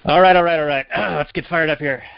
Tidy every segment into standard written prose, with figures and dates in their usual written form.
All right. Let's get fired up here.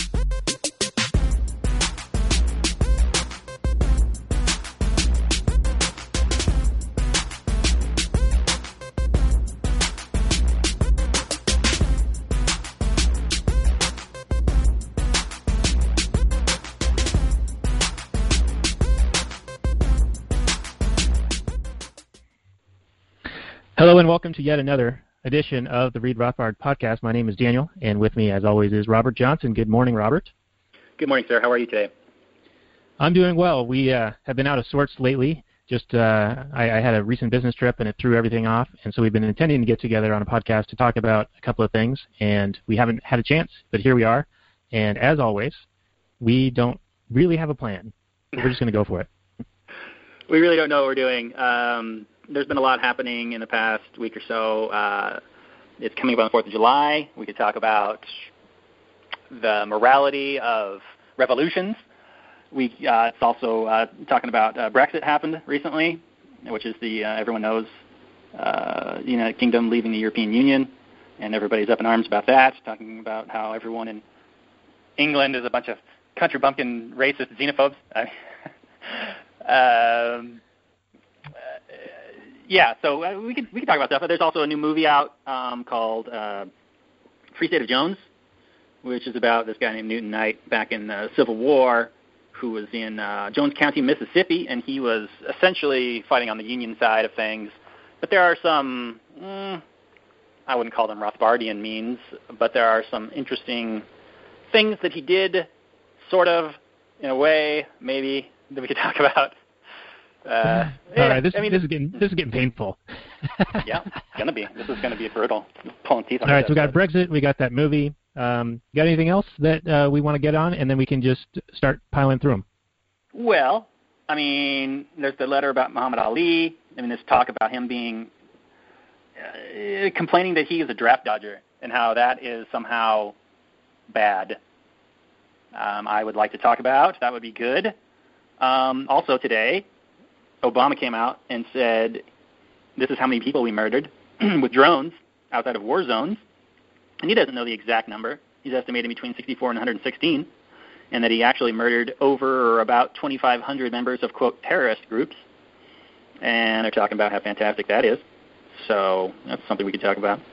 Hello and welcome to yet another edition of the Reed Rothbard podcast. My name is Daniel, and with me, as always, is Robert Johnson. Good morning, Robert. Good morning, sir. How are you today? I'm doing well. We have been out of sorts lately. I had a recent business trip, and it threw everything off, and so we've been intending to get together on a podcast to talk about a couple of things, and we haven't had a chance, but here we are. And as always, we don't really have a plan. We're just going to go for it. We really don't know what we're doing. There's been a lot happening in the past week or so. It's coming up on the 4th of July. We could talk about the morality of revolutions. It's also talking about Brexit happened recently, which is everyone knows, United Kingdom leaving the European Union, and everybody's up in arms about that, talking about how everyone in England is a bunch of country bumpkin racist xenophobes. So we could talk about stuff. But there's also a new movie out called Free State of Jones, which is about this guy named Newton Knight back in the Civil War, who was in Jones County, Mississippi, and he was essentially fighting on the Union side of things. But there are some, I wouldn't call them Rothbardian means, but there are some interesting things that he did, sort of, in a way, maybe, that we could talk about. All right, this is getting painful. Yeah, it's gonna be. This is gonna be brutal. Pulling teeth on. All right, so we got Brexit, we got that movie. Got anything else that we want to get on, and then we can just start piling through them? Well, I mean, there's the letter about Muhammad Ali. I mean, there's talk about him being complaining that he is a draft dodger and how that is somehow bad. I would like to talk about. That would be good. Also today, Obama came out and said, this is how many people we murdered with drones outside of war zones. And he doesn't know the exact number. He's estimating between 64 and 116, and that he actually murdered over or about 2,500 members of, quote, terrorist groups. And they're talking about how fantastic that is. So that's something we could talk about.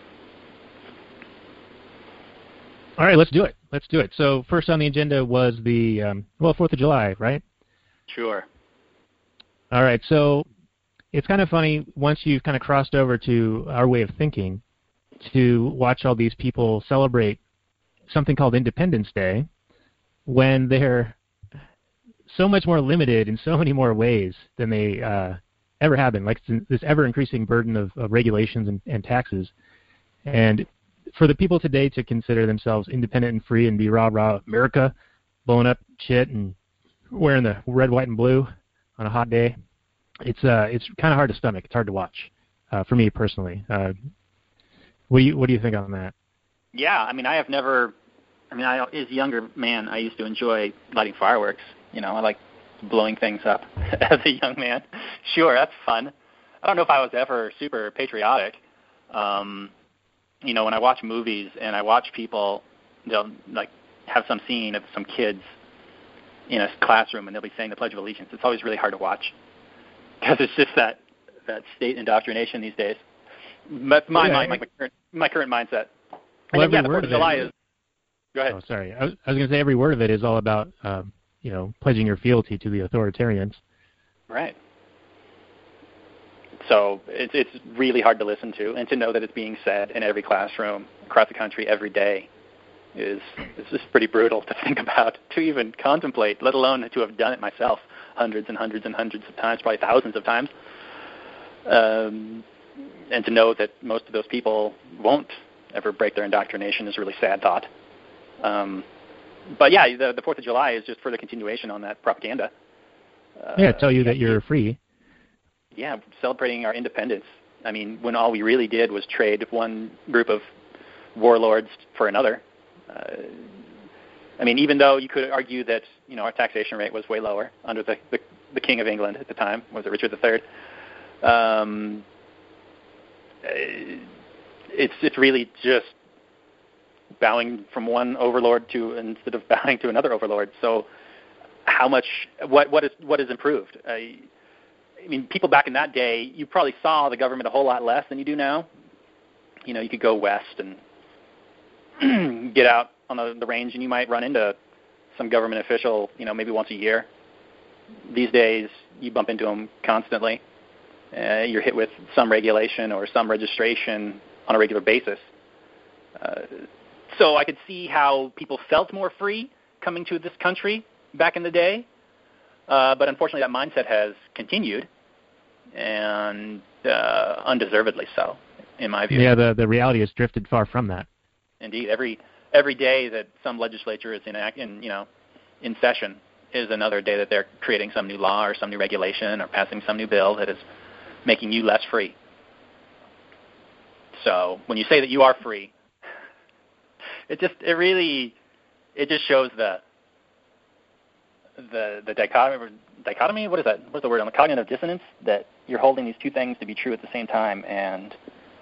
All right, let's do it. So first on the agenda was the, 4th of July, right? Sure. All right, so it's kind of funny once you've kind of crossed over to our way of thinking to watch all these people celebrate something called Independence Day when they're so much more limited in so many more ways than they ever have been, like this ever-increasing burden of regulations and taxes. And for the people today to consider themselves independent and free and be rah-rah America, blowing up shit and wearing the red, white, and blue on a hot day, it's kind of hard to stomach. It's hard to watch for me personally. What do you think on that? Yeah, I mean, as a younger man, I used to enjoy lighting fireworks. I like blowing things up as a young man. Sure, that's fun. I don't know if I was ever super patriotic. When I watch movies and I watch people, they'll like have some scene of some kids in a classroom and they'll be saying the Pledge of Allegiance. It's always really hard to watch because it's just that state indoctrination these days. That's my current mindset. Well, and then, the 4th of July is. Go ahead. Oh, sorry. I was going to say every word of it is all about pledging your fealty to the authoritarians. Right. So it's really hard to listen to, and to know that it's being said in every classroom across the country every day is just pretty brutal to think about, to even contemplate, let alone to have done it myself hundreds and hundreds and hundreds of times, probably thousands of times. And to know that most of those people won't ever break their indoctrination is a really sad thought. But yeah, the 4th of July is just further continuation on that propaganda. Tell you that you're free. Yeah, celebrating our independence. I mean, when all we really did was trade one group of warlords for another. Even though you could argue that our taxation rate was way lower under the King of England at the time, was it Richard III? It's really just bowing from one overlord to instead of bowing to another overlord. So how much, what is improved? I mean, people back in that day, you probably saw the government a whole lot less than you do now. You know, you could go west and get out on the range, and you might run into some government official, you know, maybe once a year. These days, you bump into them constantly. You're hit with some regulation or some registration on a regular basis. So I could see how people felt more free coming to this country back in the day. But unfortunately, that mindset has continued, and undeservedly so, in my view. Yeah, the reality has drifted far from that. Indeed, every day that some legislature is in session is another day that they're creating some new law or some new regulation or passing some new bill that is making you less free. So when you say that you are free, it just shows the dichotomy. What is that? What's the word? On the cognitive dissonance, that you're holding these two things to be true at the same time, and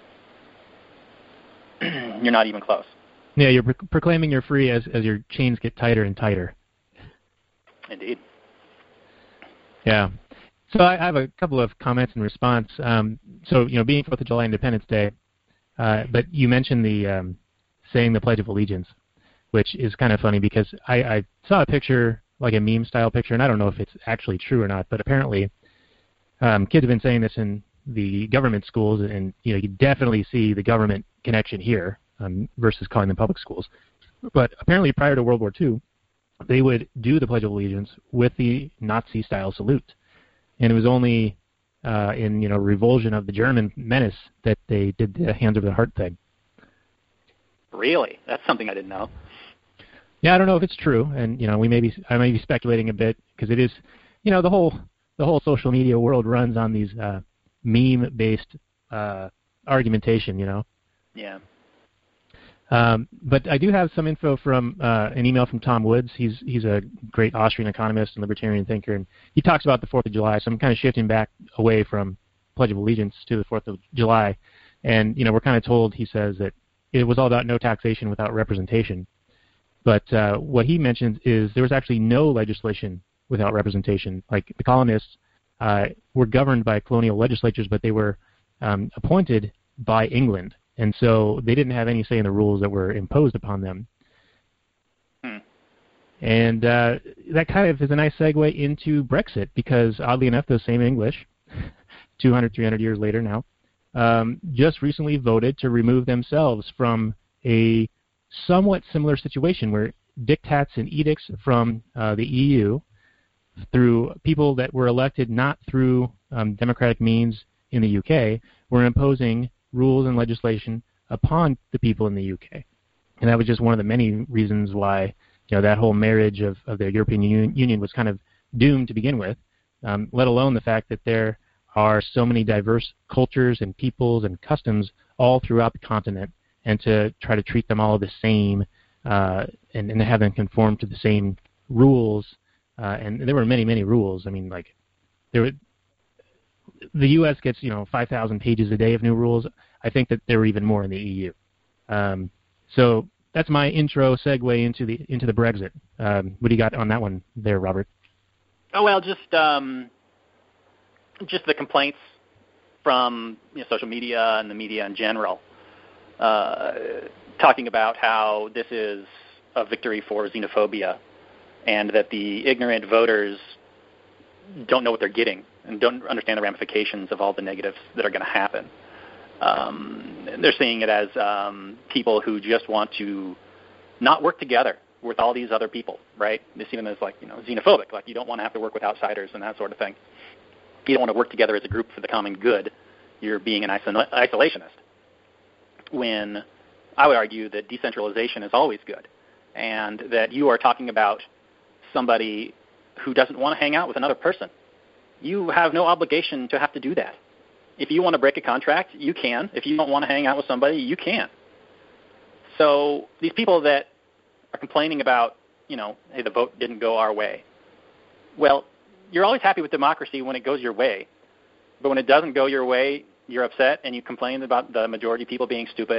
you're not even close. Yeah, you're proclaiming you're free as your chains get tighter and tighter. Indeed. Yeah. So I have a couple of comments in response. So, you know, being 4th of July Independence Day, but you mentioned the saying the Pledge of Allegiance, which is kind of funny because I saw a picture, like a meme-style picture, and I don't know if it's actually true or not, but apparently kids have been saying this in the government schools, and, you know, you definitely see the government connection here versus calling them public schools. But apparently prior to World War II, they would do the Pledge of Allegiance with the Nazi-style salute. And it was only in, you know, revulsion of the German menace that they did the hands over the heart thing. Really? That's something I didn't know. Yeah, I don't know if it's true, and, you know, I may be speculating a bit because it is, you know, the whole social media world runs on these meme-based argumentation, you know. Yeah. But I do have some info from an email from Tom Woods. He's a great Austrian economist and libertarian thinker, and he talks about the 4th of July. So I'm kind of shifting back away from Pledge of Allegiance to the 4th of July. And, you know, we're kind of told, he says, that it was all about no taxation without representation. But what he mentions is there was actually no legislation without representation. Like, the colonists were governed by colonial legislatures, but they were appointed by England. And so they didn't have any say in the rules that were imposed upon them. And that kind of is a nice segue into Brexit, because oddly enough, those same English, 200, 300 years later now, just recently voted to remove themselves from a somewhat similar situation where diktats and edicts from the EU through people that were elected not through democratic means in the UK were imposing rules and legislation upon the people in the UK. And that was just one of the many reasons why, you know, that whole marriage of the European Union was kind of doomed to begin with, let alone the fact that there are so many diverse cultures and peoples and customs all throughout the continent, and to try to treat them all the same and have them conform to the same rules. And there were many, many rules. I mean, like, the U.S. gets, you know, 5,000 pages a day of new rules. I think that there were even more in the EU. So that's my intro segue into the Brexit. What do you got on that one there, Robert? Oh, well, just the complaints from, you know, social media and the media in general, talking about how this is a victory for xenophobia, and that the ignorant voters don't know what they're getting and don't understand the ramifications of all the negatives that are going to happen. They're seeing it as people who just want to not work together with all these other people, right? They see them as, like, you know, xenophobic, like you don't want to have to work with outsiders and that sort of thing. You don't want to work together as a group for the common good. You're being an isolationist. When I would argue that decentralization is always good, and that you are talking about somebody who doesn't want to hang out with another person. You have no obligation to have to do that. If you want to break a contract, you can. If you don't want to hang out with somebody, you can. So these people that are complaining about, you know, hey, the vote didn't go our way. Well, you're always happy with democracy when it goes your way. But when it doesn't go your way, you're upset and you complain about the majority of people being stupid,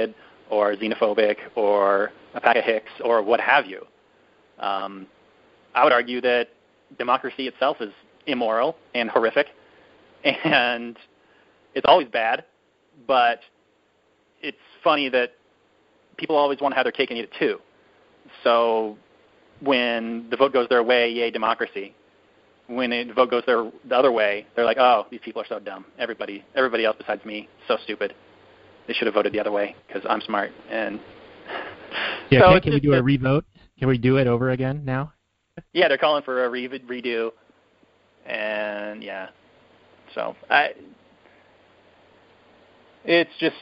or xenophobic or a pack of hicks or what have you. I would argue that democracy itself is immoral and horrific, and it's always bad, but it's funny that people always want to have their cake and eat it too. So when the vote goes their way, yay, democracy. When the vote goes the other way, they're like, oh, these people are so dumb. Everybody else besides me, so stupid. They should have voted the other way because I'm smart. And yeah, so can we do a revote? Can we do it over again now? Yeah, they're calling for a redo. And, yeah. So it's just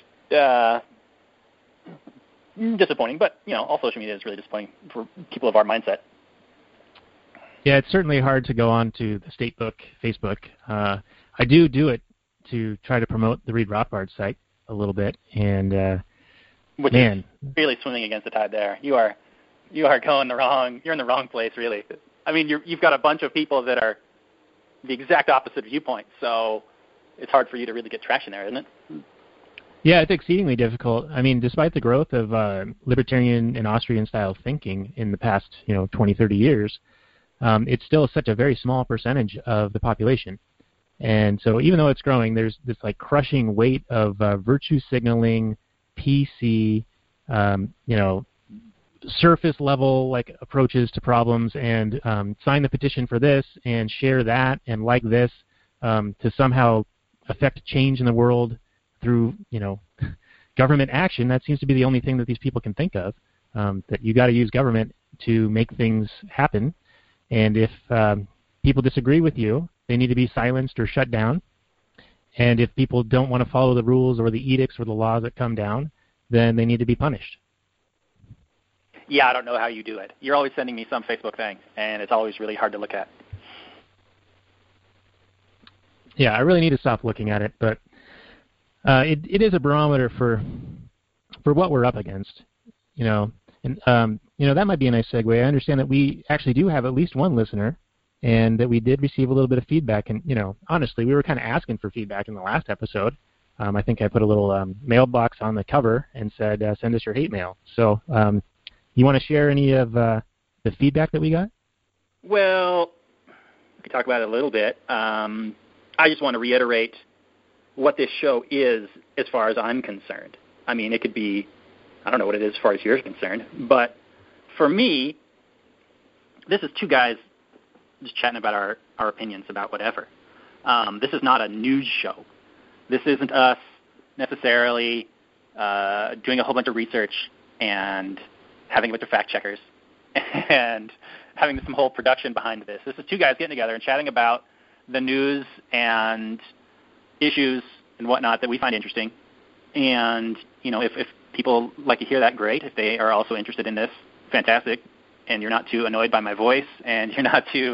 disappointing. But, all social media is really disappointing for people of our mindset. Yeah, it's certainly hard to go on to the Statebook Facebook. I do it to try to promote the Read Rothbard site a little bit, and which is really swimming against the tide there. You are going you're in the wrong place, really. I mean, you've got a bunch of people that are the exact opposite viewpoint, so it's hard for you to really get traction there, isn't it? Yeah, it's exceedingly difficult. I mean, despite the growth of libertarian and Austrian style thinking in the past, 20, 30 years, it's still such a very small percentage of the population. And so even though it's growing, there's this crushing weight of virtue signaling, PC, surface level approaches to problems, and sign the petition for this and share that and like this to somehow affect change in the world through government action. That seems to be the only thing that these people can think of. That you got to use government to make things happen. And if people disagree with you, they need to be silenced or shut down. And if people don't want to follow the rules or the edicts or the laws that come down, then they need to be punished. Yeah, I don't know how you do it. You're always sending me some Facebook thing, and it's always really hard to look at. Yeah, I really need to stop looking at it, but it is a barometer for what we're up against, And that might be a nice segue. I understand that we actually do have at least one listener, and that we did receive a little bit of feedback. And, honestly, we were kind of asking for feedback in the last episode. I think I put a little mailbox on the cover and said, send us your hate mail. So you want to share any of the feedback that we got? Well, we could talk about it a little bit. I just want to reiterate what this show is as far as I'm concerned. I mean, it could be, I don't know what it is as far as you're concerned, but for me, this is two guys just chatting about our opinions about whatever. This is not a news show. This isn't us necessarily doing a whole bunch of research and having a bunch of fact checkers and having some whole production behind this. This is two guys getting together and chatting about the news and issues and whatnot that we find interesting. And, if people like to hear that, great. If they are also interested in this, fantastic. And you're not too annoyed by my voice, and you're not too,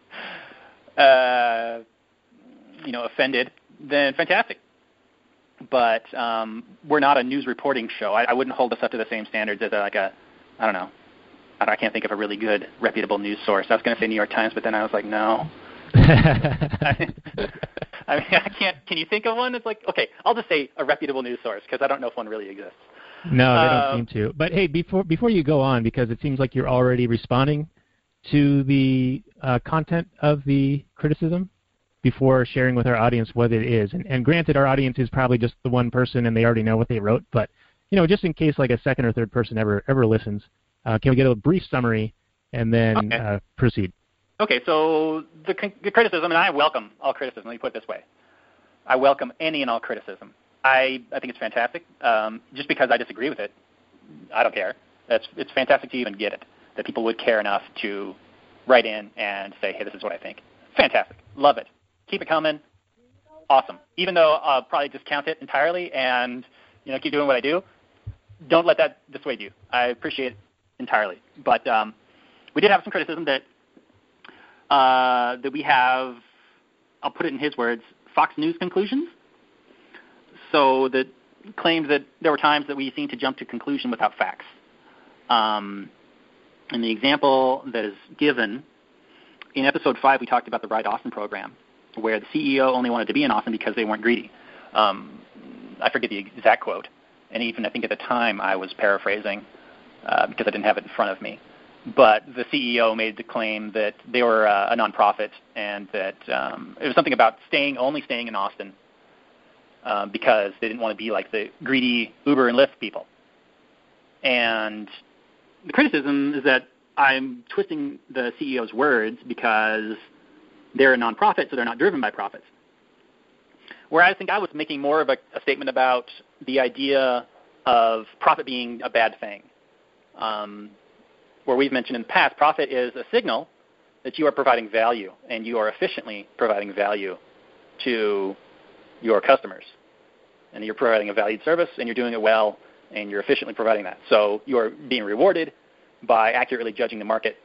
offended, then fantastic. But we're not a news reporting show. I wouldn't hold us up to the same standards as I don't know. I can't think of a really good, reputable news source. I was going to say New York Times, but then I was like, no. I mean, I can't. Can you think of one? It's okay, I'll just say a reputable news source because I don't know if one really exists. No, they don't seem to. But hey, before you go on, because it seems like you're already responding to the content of the criticism before sharing with our audience what it is. And granted, our audience is probably just the one person and they already know what they wrote. But just in case a second or third person ever listens, can we get a brief summary and then proceed? Okay, so the criticism, and I welcome all criticism. Let me put it this way. I welcome any and all criticism. I think it's fantastic. Just because I disagree with it, I don't care. It's fantastic to even get it, that people would care enough to write in and say, hey, this is what I think. Fantastic. Love it. Keep it coming. Awesome. Even though I'll probably discount it entirely and keep doing what I do, don't let that dissuade you. I appreciate it entirely. But we did have some criticism that we have, I'll put it in his words, Fox News conclusions. So that claims that there were times that we seem to jump to conclusion without facts. And the example that is given, in Episode 5, we talked about the Ride Austin program, where the CEO only wanted to be in Austin because they weren't greedy. I forget the exact quote. and even I think at the time I was paraphrasing because I didn't have it in front of me. But the CEO made the claim that they were a nonprofit, and that it was something about only staying in Austin because they didn't want to be like the greedy Uber and Lyft people. And the criticism is that I'm twisting the CEO's words because they're a nonprofit, so they're not driven by profits. Where I think I was making more of a statement about the idea of profit being a bad thing. Where we've mentioned in the past, profit is a signal that you are providing value, and you are efficiently providing value to your customers. And you're providing a valued service, and you're doing it well, and you're efficiently providing that. So you're being rewarded by accurately judging the market.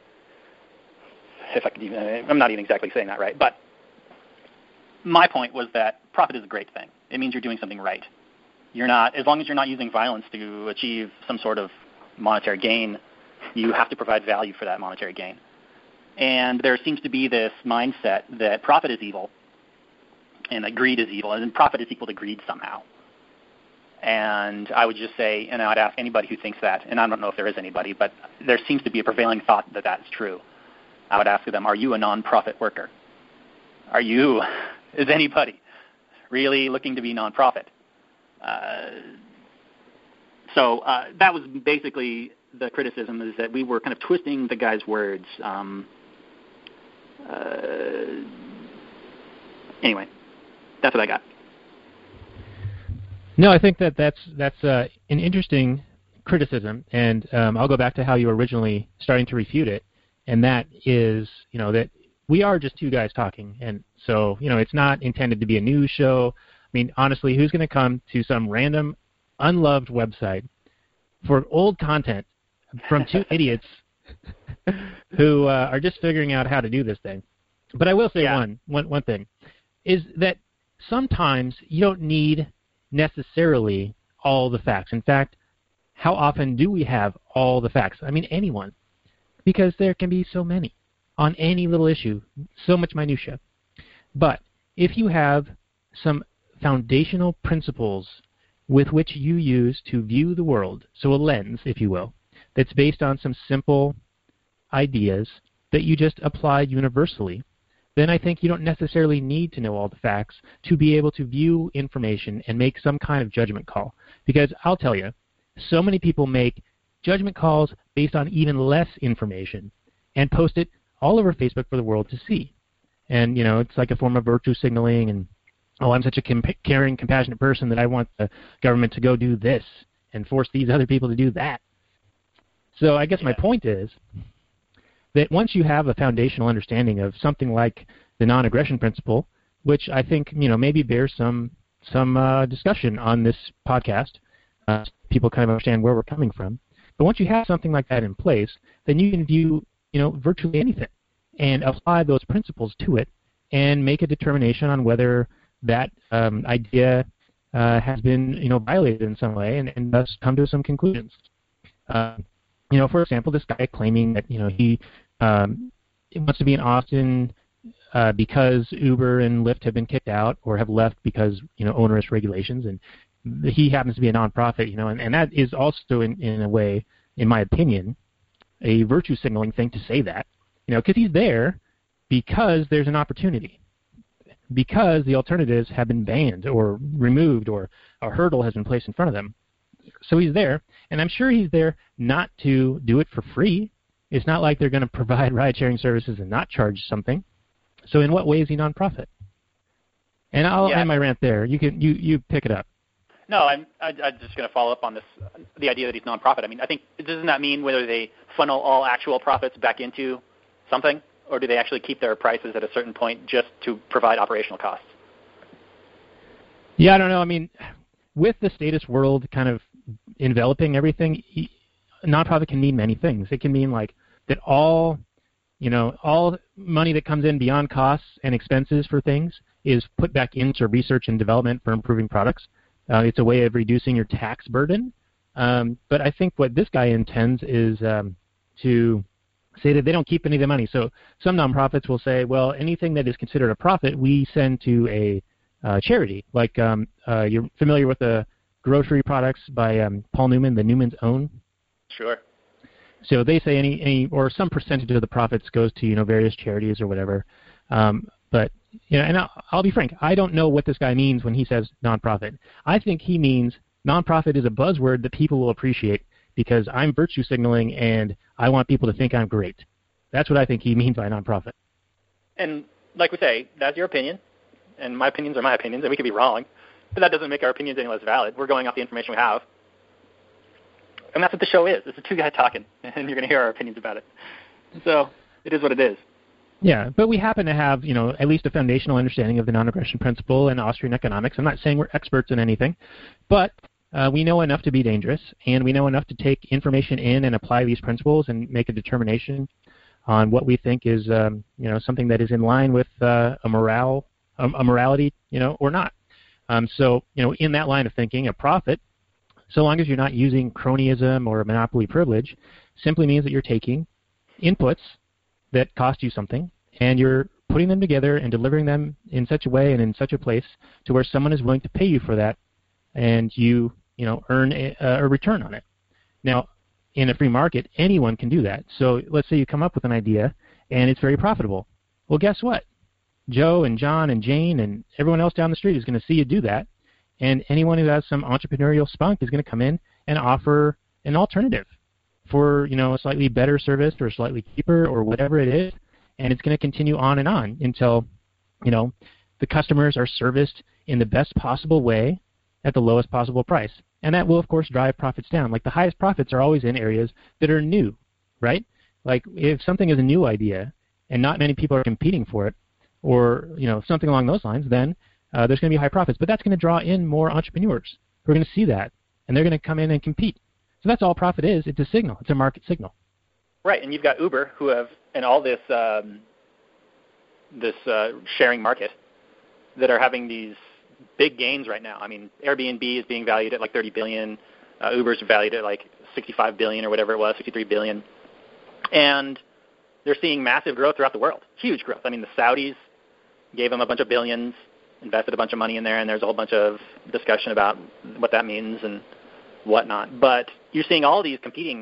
I'm not even exactly saying that right, but my point was that profit is a great thing. It means you're doing something right. As long as you're not using violence to achieve some sort of monetary gain, you have to provide value for that monetary gain. And there seems to be this mindset that profit is evil and that greed is evil, and profit is equal to greed somehow. And I would just say, and I would ask anybody who thinks that, and I don't know if there is anybody, but there seems to be a prevailing thought that that's true. I would ask them, are you a nonprofit worker? Is anybody really looking to be nonprofit? So that was basically the criticism, is that we were kind of twisting the guy's words. Anyway, that's what I got. No, I think that's an interesting criticism, and I'll go back to how you were originally starting to refute it, and that is, that we are just two guys talking, and so, it's not intended to be a news show. I mean, honestly, who's going to come to some random, unloved website for old content from two idiots who are just figuring out how to do this thing? But I will say one thing, is that sometimes you don't need necessarily all the facts. In fact, how often do we have all the facts? I mean, anyone. Because there can be so many on any little issue, so much minutia. But if you have some foundational principles with which you use to view the world, so a lens, if you will, that's based on some simple ideas that you just apply universally, then I think you don't necessarily need to know all the facts to be able to view information and make some kind of judgment call. Because I'll tell you, so many people make judgment calls based on even less information and post it all over Facebook for the world to see. And, it's like a form of virtue signaling, and, I'm such a caring, compassionate person that I want the government to go do this and force these other people to do that. So I guess my point is that once you have a foundational understanding of something like the non-aggression principle, which I think, maybe bears some discussion on this podcast, people kind of understand where we're coming from. But once you have something like that in place, then you can view, virtually anything and apply those principles to it and make a determination on whether that idea has been, violated in some way, and thus come to some conclusions. For example, this guy claiming that, he wants to be in Austin because Uber and Lyft have been kicked out or have left because, onerous regulations, and he happens to be a nonprofit, and that is also in a way, in my opinion, a virtue signaling thing to say that, because he's there because there's an opportunity, because the alternatives have been banned or removed or a hurdle has been placed in front of them. So he's there, and I'm sure he's there not to do it for free. It's not like they're going to provide ride-sharing services and not charge something. So in what way is he nonprofit? And I'll end my rant there. You pick it up. No, I'm just going to follow up on this, the idea that he's nonprofit. I mean, I think, doesn't that mean whether they funnel all actual profits back into something, or do they actually keep their prices at a certain point just to provide operational costs? Yeah, I don't know. I mean, with the status world kind of enveloping everything, nonprofit can mean many things. It can mean like that all money that comes in beyond costs and expenses for things is put back into research and development for improving products. It's a way of reducing your tax burden. But I think what this guy intends is to say that they don't keep any of the money. So some nonprofits will say, well, anything that is considered a profit, we send to a charity. Like you're familiar with a grocery products by Paul Newman, the Newman's Own. Sure. So they say any or some percentage of the profits goes to various charities or whatever. But and I'll be frank, I don't know what this guy means when he says nonprofit. I think he means nonprofit is a buzzword that people will appreciate because I'm virtue signaling and I want people to think I'm great. That's what I think he means by nonprofit. And like we say, that's your opinion, and my opinions are my opinions, and we could be wrong, but that doesn't make our opinions any less valid. We're going off the information we have. And that's what the show is. It's the two guys talking, and you're going to hear our opinions about it. So it is what it is. Yeah, but we happen to have, at least a foundational understanding of the non-aggression principle and Austrian economics. I'm not saying we're experts in anything, but we know enough to be dangerous, and we know enough to take information in and apply these principles and make a determination on what we think is, something that is in line with a morality, or not. So, in that line of thinking, a profit, so long as you're not using cronyism or monopoly privilege, simply means that you're taking inputs that cost you something, and you're putting them together and delivering them in such a way and in such a place to where someone is willing to pay you for that, and you earn a return on it. Now, in a free market, anyone can do that. So let's say you come up with an idea, and it's very profitable. Well, guess what? Joe and John and Jane and everyone else down the street is going to see you do that, and anyone who has some entrepreneurial spunk is going to come in and offer an alternative for a slightly better service or slightly cheaper or whatever it is, and it's going to continue on and on until the customers are serviced in the best possible way at the lowest possible price. And that will, of course, drive profits down. Like the highest profits are always in areas that are new, right? Like if something is a new idea and not many people are competing for it, or something along those lines, then there's going to be high profits. But that's going to draw in more entrepreneurs who are going to see that, and they're going to come in and compete. So that's all profit is. It's a signal. It's a market signal. Right, and you've got Uber, who have, and all this sharing market, that are having these big gains right now. I mean, Airbnb is being valued at like $30 billion. Uber's valued at like $65 billion or whatever it was, $63 billion. And they're seeing massive growth throughout the world, huge growth. I mean, the Saudis gave them a bunch of billions, invested a bunch of money in there, and there's a whole bunch of discussion about what that means and whatnot. But you're seeing all these competing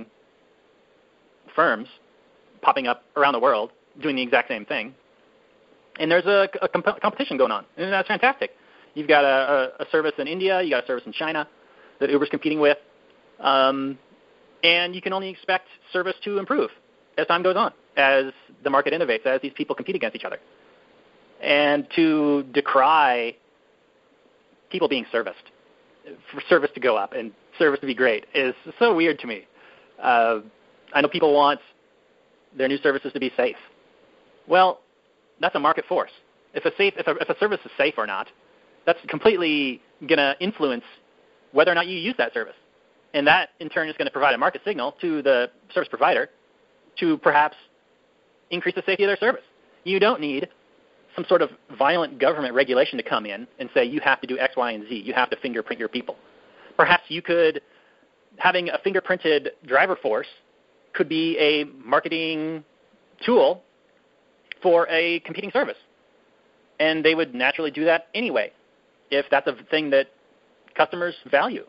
firms popping up around the world doing the exact same thing. And there's a competition going on, and that's fantastic. You've got a service in India, you got a service in China that Uber's competing with, and you can only expect service to improve as time goes on, as the market innovates, as these people compete against each other. And to decry people being serviced, for service to go up and service to be great, is so weird to me. I know people want their new services to be safe. Well, that's a market force. If a service is safe or not, that's completely going to influence whether or not you use that service. And that, in turn, is going to provide a market signal to the service provider to perhaps increase the safety of their service. You don't need some sort of violent government regulation to come in and say you have to do X, Y, and Z. You have to fingerprint your people. Perhaps having a fingerprinted driver force could be a marketing tool for a competing service. And they would naturally do that anyway, if that's a thing that customers value.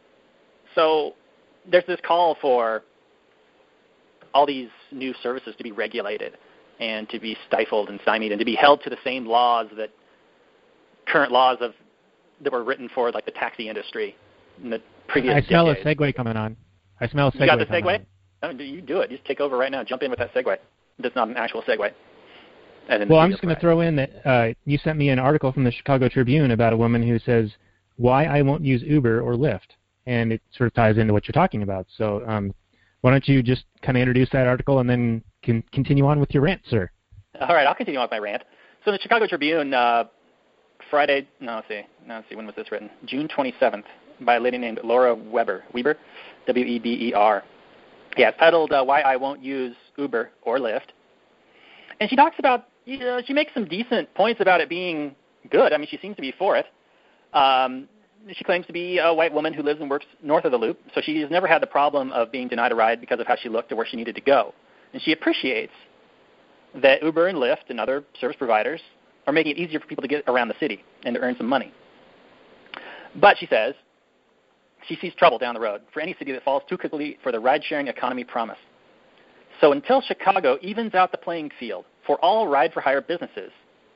So there's this call for all these new services to be regulated and to be stifled and stymied and to be held to the same laws that current laws that were written for, like the taxi industry in the previous decades. I smell a segue coming on. I smell a segue. You got the segue? Oh, you do it. Just take over right now. Jump in with that segue. That's not an actual segue. Well, I'm just going to throw in that you sent me an article from the Chicago Tribune about a woman who says why I won't use Uber or Lyft, and it sort of ties into what you're talking about. So why don't you just kind of introduce that article and then continue on with your rant, sir? All right, I'll continue on with my rant. So the Chicago Tribune, Friday, let's see, when was this written? June 27th, by a lady named Laura Weber, W-E-B-E-R. Yeah, it's titled Why I Won't Use Uber or Lyft. And she talks about, she makes some decent points about it being good. I mean, she seems to be for it. She claims to be a white woman who lives and works north of the Loop, so she has never had the problem of being denied a ride because of how she looked or where she needed to go. And she appreciates that Uber and Lyft and other service providers are making it easier for people to get around the city and to earn some money. But she says, she sees trouble down the road for any city that falls too quickly for the ride-sharing economy promise. So until Chicago evens out the playing field for all ride-for-hire businesses,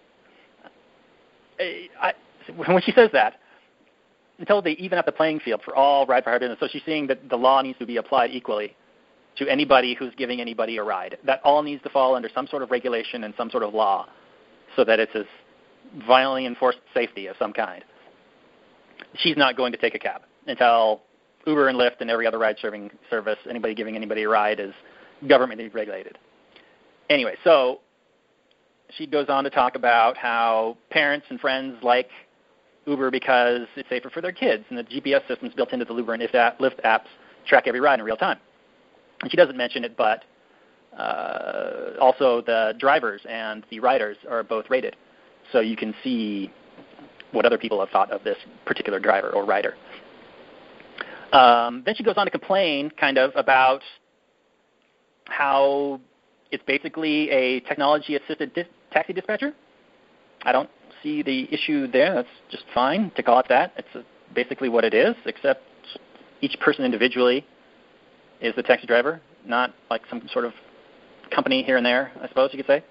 when she says that, until they even out the playing field for all ride-for-hire businesses, so she's saying that the law needs to be applied equally to anybody who's giving anybody a ride. That all needs to fall under some sort of regulation and some sort of law so that it's a violently enforced safety of some kind. She's not going to take a cab until Uber and Lyft and every other ride-sharing service, anybody giving anybody a ride, is governmentally regulated. Anyway, so she goes on to talk about how parents and friends like Uber because it's safer for their kids, and the GPS systems built into the Uber and Lyft apps track every ride in real time. And she doesn't mention it, but also the drivers and the riders are both rated, so you can see what other people have thought of this particular driver or rider. Then she goes on to complain kind of about how it's basically a technology-assisted taxi dispatcher. I don't see the issue there. That's just fine to call it that. It's basically what it is, except each person individually is the taxi driver, not like some sort of company here and there, I suppose you could say.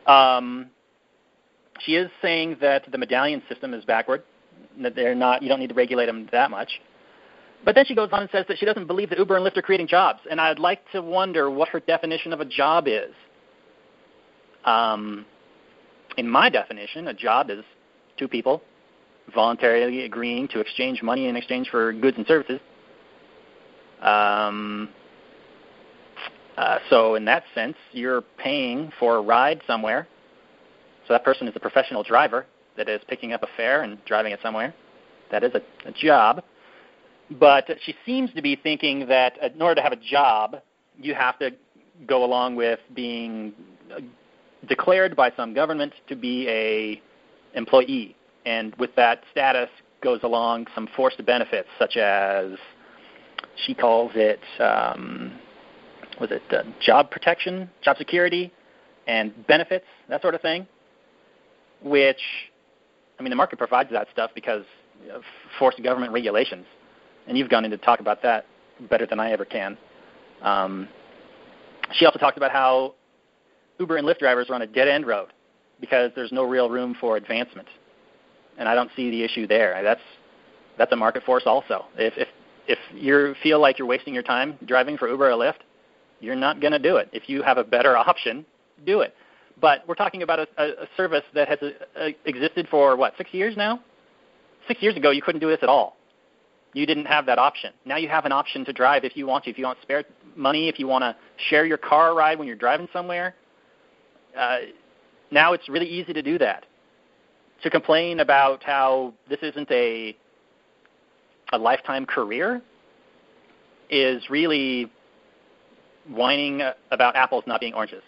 She is saying that the medallion system is backward, that you don't need to regulate them that much. But then she goes on and says that she doesn't believe that Uber and Lyft are creating jobs, and I'd like to wonder what her definition of a job is. In my definition, a job is two people voluntarily agreeing to exchange money in exchange for goods and services. So in that sense, you're paying for a ride somewhere. So that person is a professional driver that is picking up a fare and driving it somewhere. That is a job. But she seems to be thinking that in order to have a job, you have to go along with being declared by some government to be a employee. And with that status goes along some forced benefits, such as she calls it, job protection, job security, and benefits, that sort of thing, which, I mean, the market provides that stuff because of forced government regulations. And you've gone into talk about that better than I ever can. She also talked about how Uber and Lyft drivers are on a dead-end road because there's no real room for advancement. And I don't see the issue there. That's a market force also. If you feel like you're wasting your time driving for Uber or Lyft, you're not going to do it. If you have a better option, do it. But we're talking about a service that has existed for, 6 years now? 6 years ago, you couldn't do this at all. You didn't have that option. Now you have an option to drive if you want to. If you want spare money, if you want to share your car ride when you're driving somewhere, now it's really easy to do that. To complain about how this isn't a lifetime career is really whining about apples not being oranges.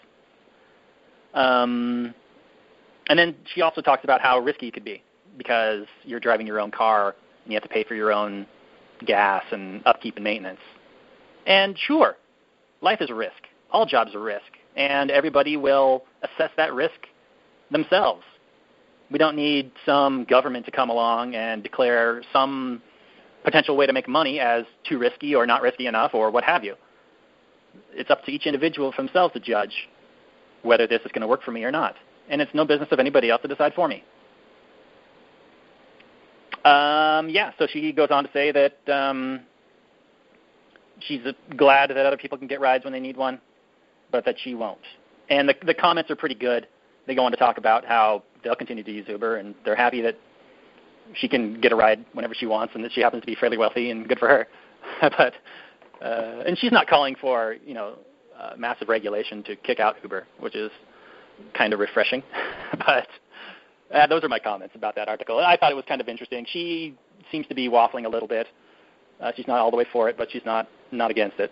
And then she also talks about how risky it could be because you're driving your own car and you have to pay for your own gas and upkeep and maintenance. And sure, life is a risk. All jobs are risk. And everybody will assess that risk themselves. We don't need some government to come along and declare some potential way to make money as too risky or not risky enough or what have you. It's up to each individual for themselves to judge whether this is going to work for me or not. And it's no business of anybody else to decide for me. So she goes on to say that she's glad that other people can get rides when they need one, but that she won't. And the comments are pretty good. They go on to talk about how they'll continue to use Uber, and they're happy that she can get a ride whenever she wants and that she happens to be fairly wealthy, and good for her. But and she's not calling for, massive regulation to kick out Uber, which is kind of refreshing. But those are my comments about that article. I thought it was kind of interesting. She seems to be waffling a little bit. She's not all the way for it, but she's not against it.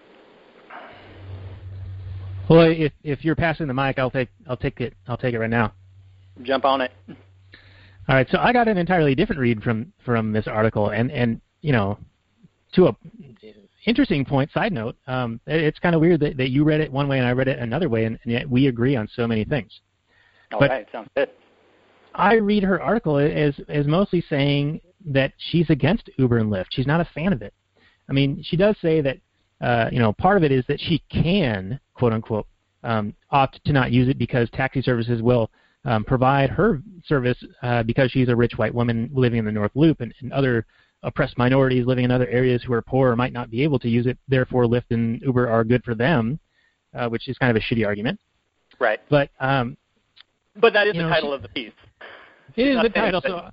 Well, if you're passing the mic, I'll take it right now. Jump on it. All right. So I got an entirely different read from this article, and to a interesting point. Side note, it's kind of weird that you read it one way and I read it another way, and yet we agree on so many things. All right. Sounds good. I read her article as mostly saying that she's against Uber and Lyft. She's not a fan of it. I mean, she does say that part of it is that she can, quote unquote, opt to not use it because taxi services will provide her service because she's a rich white woman living in the North Loop and other oppressed minorities living in other areas who are poor or might not be able to use it. Therefore, Lyft and Uber are good for them, which is kind of a shitty argument. Right. But that is the title of the piece. It is the title, so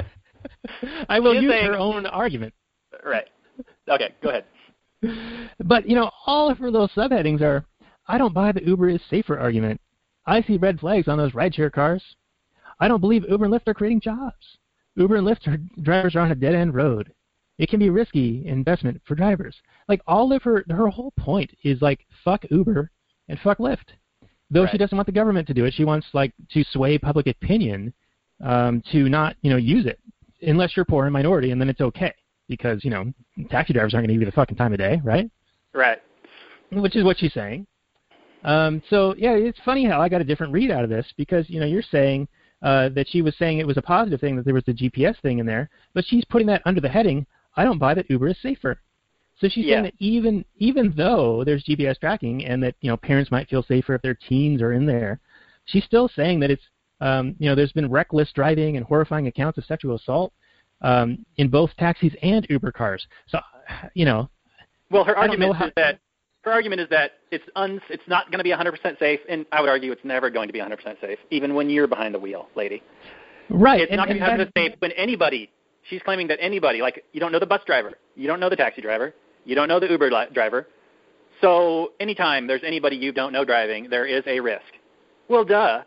I will use her own argument. Right. Okay, go ahead. But, all of her little subheadings are, I don't buy the Uber is safer argument. I see red flags on those rideshare cars. I don't believe Uber and Lyft are creating jobs. Uber and Lyft drivers are on a dead-end road. It can be risky investment for drivers. Like, all of her whole point is, like, fuck Uber and fuck Lyft. Though she doesn't want the government to do it, she wants, like, to sway public opinion to not, use it. Unless you're poor and minority, and then it's okay. Because, taxi drivers aren't going to give you the fucking time of day, right? Right. Which is what she's saying. So, yeah, it's funny how I got a different read out of this because, you're saying that she was saying it was a positive thing that there was the GPS thing in there, but she's putting that under the heading, I don't buy that Uber is safer. So she's saying that even though there's GPS tracking and that, parents might feel safer if their teens are in there, she's still saying that it's, there's been reckless driving and horrifying accounts of sexual assault in both taxis and Uber cars. So, Well, her argument is that it's not going to be 100% safe, and I would argue it's never going to be 100% safe, even when you're behind the wheel, lady. Right. It's not going to be 100% safe when anybody. She's claiming that anybody, like you don't know the bus driver, you don't know the taxi driver, you don't know the Uber driver. So anytime there's anybody you don't know driving, there is a risk. Well, duh.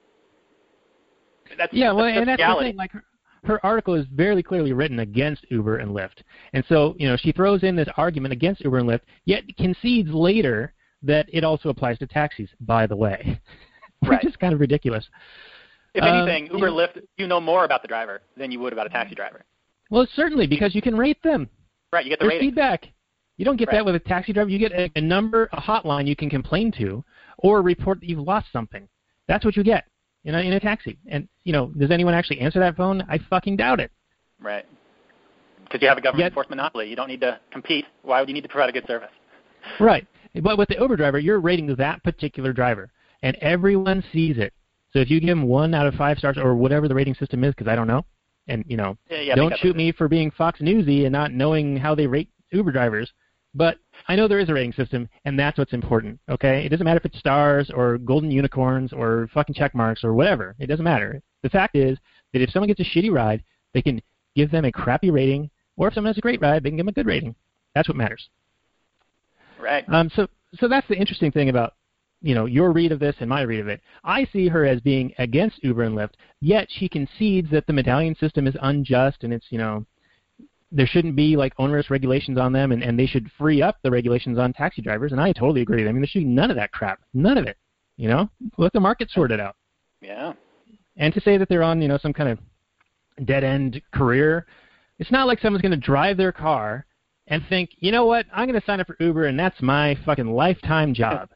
That's and that's reality. the thing. Like her article is very clearly written against Uber and Lyft, and so she throws in this argument against Uber and Lyft, yet concedes later that it also applies to taxis. By the way, which is kind of ridiculous. If anything, Uber and Lyft, you know more about the driver than you would about a taxi driver. Well, certainly, because you can rate them. Right, you get the There's rating. feedback. You don't get that with a taxi driver. You get a number, a hotline you can complain to, or report that you've lost something. That's what you get in a taxi. And, does anyone actually answer that phone? I fucking doubt it. Right. Because you have a government-enforced monopoly. You don't need to compete. Why would you need to provide a good service? Right. But with the Uber driver, you're rating that particular driver, and everyone sees it. So if you give them 1 out of 5 stars or whatever the rating system is, because I don't know, and, don't shoot me for being Fox Newsy and not knowing how they rate Uber drivers, but I know there is a rating system, and that's what's important, okay? It doesn't matter if it's stars or golden unicorns or fucking check marks or whatever. It doesn't matter. The fact is that if someone gets a shitty ride, they can give them a crappy rating, or if someone has a great ride, they can give them a good rating. That's what matters. Right. So that's the interesting thing about your read of this and my read of it. I see her as being against Uber and Lyft, yet she concedes that the medallion system is unjust and it's, there shouldn't be like onerous regulations on them and they should free up the regulations on taxi drivers, and I totally agree. I mean, there should be none of that crap. None of it. Let the market sort it out. Yeah. And to say that they're on, some kind of dead-end career, it's not like someone's going to drive their car and think, you know what, I'm going to sign up for Uber and that's my fucking lifetime job.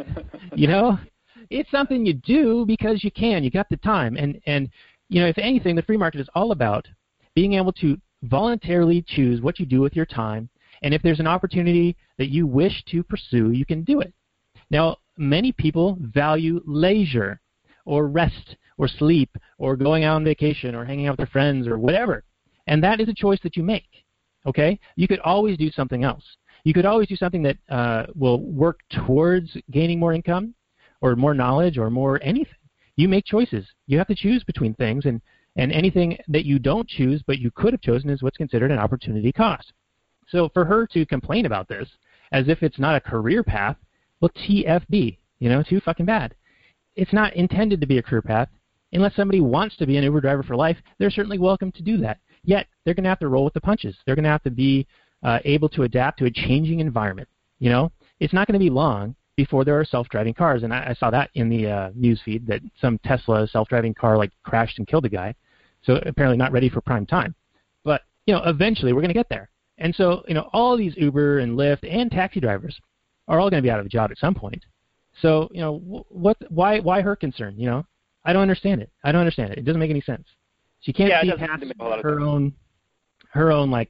It's something you do because you can. You got the time. And if anything, the free market is all about being able to voluntarily choose what you do with your time. And if there's an opportunity that you wish to pursue, you can do it. Now, many people value leisure or rest or sleep or going out on vacation or hanging out with their friends or whatever. And that is a choice that you make. Okay? You could always do something else. You could always do something that will work towards gaining more income or more knowledge or more anything. You make choices. You have to choose between things, and anything that you don't choose but you could have chosen is what's considered an opportunity cost. So for her to complain about this as if it's not a career path, well, TFB, too fucking bad. It's not intended to be a career path. Unless somebody wants to be an Uber driver for life, they're certainly welcome to do that. Yet they're going to have to roll with the punches. They're going to have to be able to adapt to a changing environment. It's not going to be long before there are self-driving cars, and I saw that in the news feed that some Tesla self-driving car crashed and killed a guy. So apparently not ready for prime time. But eventually we're going to get there. And so all these Uber and Lyft and taxi drivers are all going to be out of a job at some point. So why her concern? I don't understand it. It doesn't make any sense. She can't see past her own. her own like.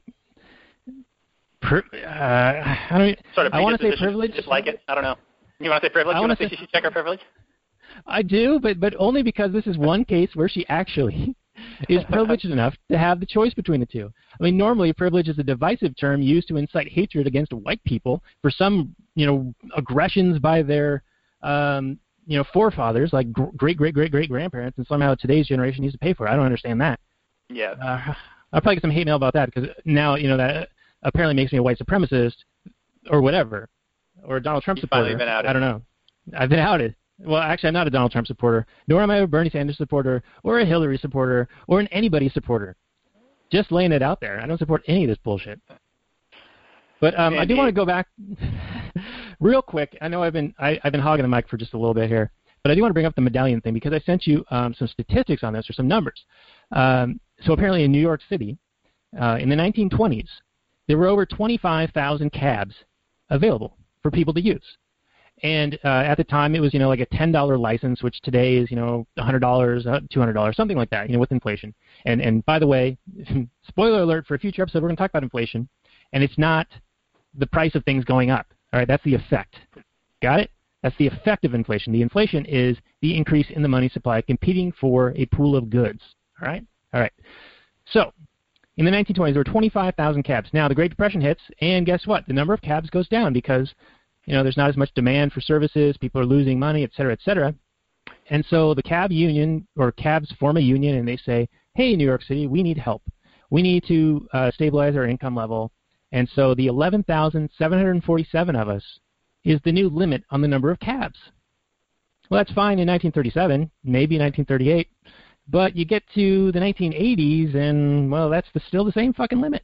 I don't. Sort of. I want to say privilege. Just like it. I don't know. You want to say privilege? You want to say she should check her privilege? I do, but only because this is one case where she actually is privileged enough to have the choice between the two. I mean, normally privilege is a divisive term used to incite hatred against white people for some, aggressions by their, forefathers, like great-great-great-great-grandparents, and somehow today's generation needs to pay for it. I don't understand that. Yeah. I'll probably get some hate mail about that because now, that apparently makes me a white supremacist or whatever, or a Donald Trump supporter. You've finally been outed. I don't know. I've been outed. Well, actually, I'm not a Donald Trump supporter, nor am I a Bernie Sanders supporter, or a Hillary supporter, or an anybody supporter. Just laying it out there. I don't support any of this bullshit. But I do want to go back real quick. I know I've been hogging the mic for just a little bit here, but I do want to bring up the medallion thing because I sent you some statistics on this or some numbers. So apparently in New York City, in the 1920s, there were over 25,000 cabs available for people to use. And at the time, it was, like a $10 license, which today is, $100, $200, something like that, with inflation. And by the way, spoiler alert for a future episode, we're going to talk about inflation. And it's not the price of things going up. All right, that's the effect. Got it? That's the effect of inflation. The inflation is the increase in the money supply competing for a pool of goods. All right? All right. So in the 1920s, there were 25,000 cabs. Now, the Great Depression hits, and guess what? The number of cabs goes down because there's not as much demand for services, people are losing money, et cetera, et cetera. And so the cab union, or cabs form a union, and they say, hey, New York City, we need help. We need to stabilize our income level. And so the 11,747 of us is the new limit on the number of cabs. Well, that's fine in 1937, maybe 1938, but you get to the 1980s, and, well, that's still the same fucking limit.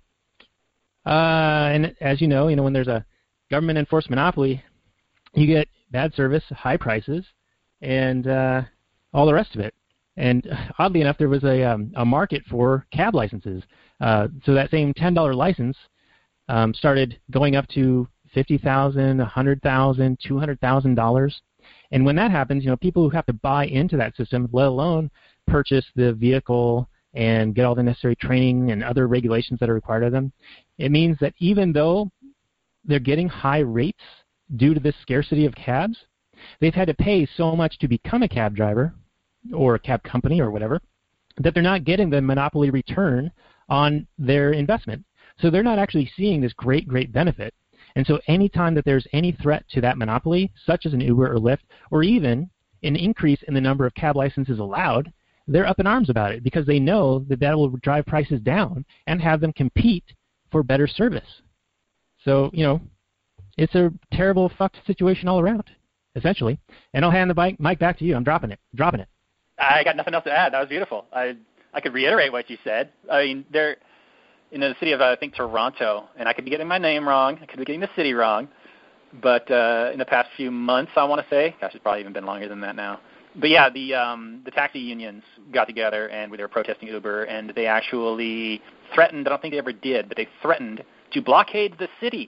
And as you know, when there's a government enforced monopoly, you get bad service, high prices, and all the rest of it. And oddly enough, there was a market for cab licenses. So that same $10 license started going up to $50,000, $100,000, $200,000. And when that happens, people who have to buy into that system, let alone purchase the vehicle and get all the necessary training and other regulations that are required of them, it means that even though they're getting high rates due to this scarcity of cabs, they've had to pay so much to become a cab driver or a cab company or whatever that they're not getting the monopoly return on their investment. So they're not actually seeing this great, great benefit. And so anytime that there's any threat to that monopoly, such as an Uber or Lyft, or even an increase in the number of cab licenses allowed, they're up in arms about it because they know that that will drive prices down and have them compete for better service. So, it's a terrible fucked situation all around, essentially. And I'll hand the mic back to you. I'm dropping it. I got nothing else to add. That was beautiful. I could reiterate what you said. I mean, they're in the city of, I think, Toronto, and I could be getting my name wrong. I could be getting the city wrong. But in the past few months, I want to say, gosh, it's probably even been longer than that now. But yeah, the taxi unions got together and they were protesting Uber, and they actually threatened, I don't think they ever did, but they threatened to blockade the city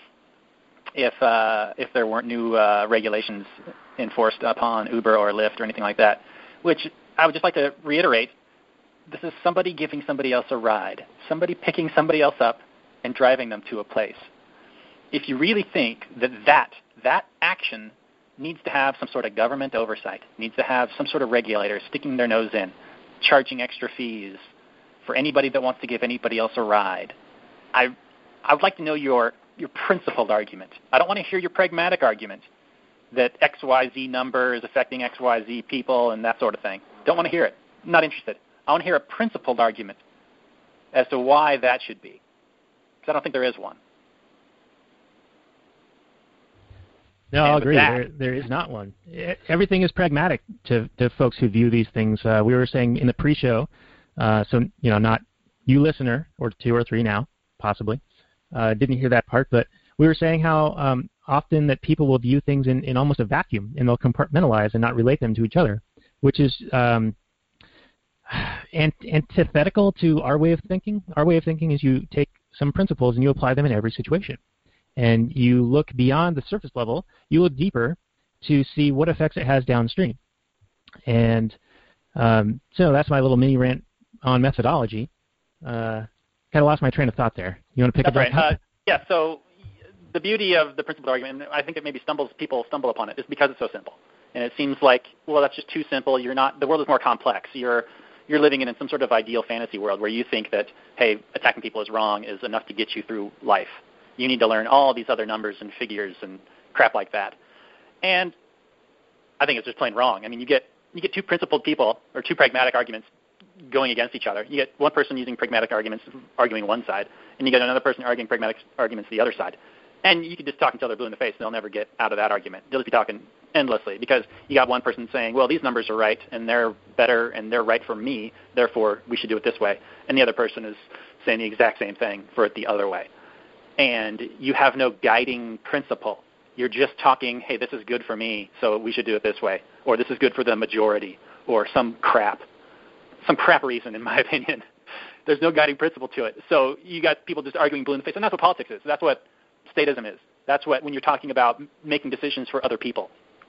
if there weren't new regulations enforced upon Uber or Lyft or anything like that, which I would just like to reiterate. This is somebody giving somebody else a ride, somebody picking somebody else up and driving them to a place. If you really think that action needs to have some sort of government oversight, needs to have some sort of regulator sticking their nose in, charging extra fees for anybody that wants to give anybody else a ride, I would like to know your principled argument. I don't want to hear your pragmatic argument that XYZ number is affecting XYZ people and that sort of thing. Don't want to hear it. I'm not interested. I want to hear a principled argument as to why that should be, because I don't think there is one. No, I'll agree. There is not one. Everything is pragmatic to folks who view these things. We were saying in the pre-show, so not you listener or two or three now, possibly. Didn't hear that part, but we were saying how often that people will view things in almost a vacuum, and they'll compartmentalize and not relate them to each other, which is antithetical to our way of thinking. Our way of thinking is you take some principles and you apply them in every situation. And you look beyond the surface level, you look deeper to see what effects it has downstream. And so that's my little mini rant on methodology. kind of lost my train of thought there. You want to pick That's up? That's right. Yeah. So the beauty of the principled argument, and I think it maybe people stumble upon it, is because it's so simple. And it seems like, well, that's just too simple. The world is more complex. You're living in some sort of ideal fantasy world where you think that, hey, attacking people is wrong is enough to get you through life. You need to learn all these other numbers and figures and crap like that. And I think it's just plain wrong. I mean, you get two principled people or two pragmatic arguments going against each other. You get one person using pragmatic arguments arguing one side, and you get another person arguing pragmatic arguments the other side. And you can just talk each other blue in the face, and they'll never get out of that argument. They'll just be talking endlessly because you got one person saying, well, these numbers are right, and they're better, and they're right for me, therefore we should do it this way. And the other person is saying the exact same thing for it the other way. And you have no guiding principle. You're just talking, hey, this is good for me, so we should do it this way, or this is good for the majority, or some crap reason, in my opinion. There's no guiding principle to it. So you got people just arguing blue in the face, and that's what politics is. That's what statism is. That's what, when you're talking about making decisions for other people,